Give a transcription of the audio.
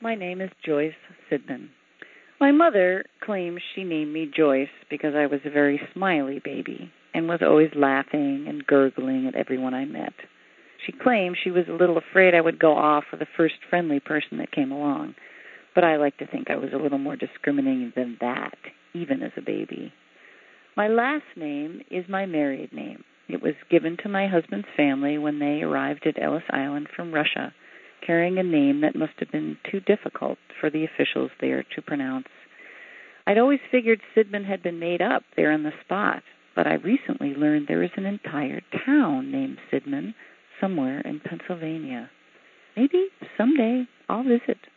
My name is Joyce Sidman. My mother claims she named me Joyce because I was a very smiley baby and was always laughing and gurgling at everyone I met. She claimed she was a little afraid I would go off for the first friendly person that came along, but I like to think I was a little more discriminating than that, even as a baby. My last name is my married name. It was given to my husband's family when they arrived at Ellis Island from Russia, carrying a name that must have been too difficult for the officials there to pronounce. I'd always figured Sidman had been made up there on the spot, but I recently learned there is an entire town named Sidman somewhere in Pennsylvania. Maybe someday I'll visit.